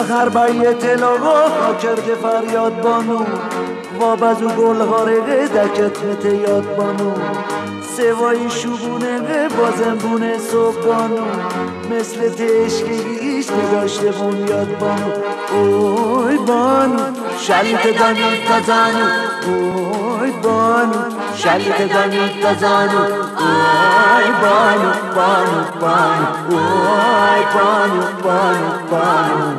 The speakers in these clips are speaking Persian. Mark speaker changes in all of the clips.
Speaker 1: سحر بیت لاغا کرده فریاد بانو و بزو گل هارقه دکت مت یاد بانو سوای شوبونه بازم بونه صبح بانو مثل تشکیش نگاشته بنیاد بانو اوی بانو شلیت دانی تزانو اوی بانو شلیت دانی تزانو اوی بانو بانو بانو اوی بانو بانو بانو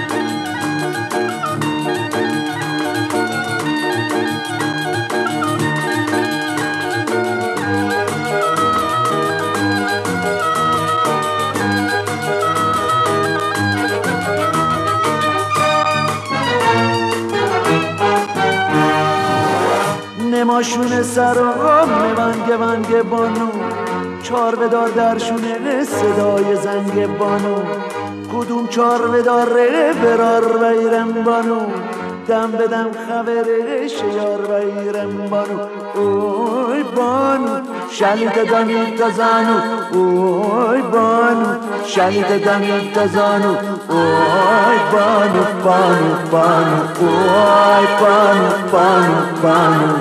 Speaker 1: نماشون سر آقا ونگ بانو چار بدار درشونه صدای زنگ بانو کدوم چار بدار برار بیرم بانو دم بدم خبره شیار بیرم بانو اوی بانو شلیت دانی تزانو اوی بانو شلیت دانی تزانو اوی بانو بانو بانو اوی بانو بانو بانو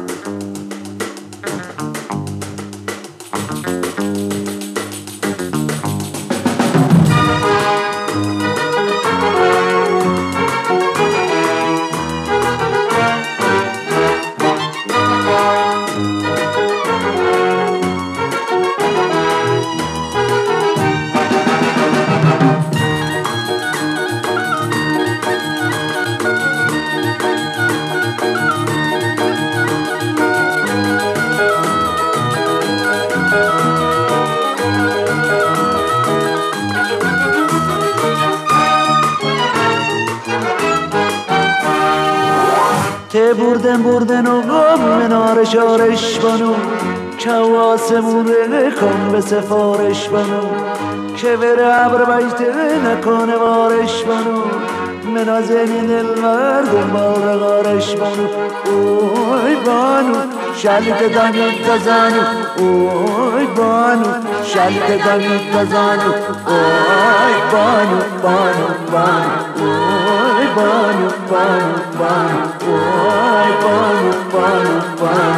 Speaker 1: ته بردن و غم منار شارش بانو که آسمون کن به سفارش بانو که بره عبر بیشته نکنه وارش بانو منازنی دل مرد بار غارش بانو اوی بانو شلیت دانی تزانو اوی بانو شلیت دانی تزانو اوی بانو بانو بانو اوی بانو بانو بانو اوی بانو بانو بانو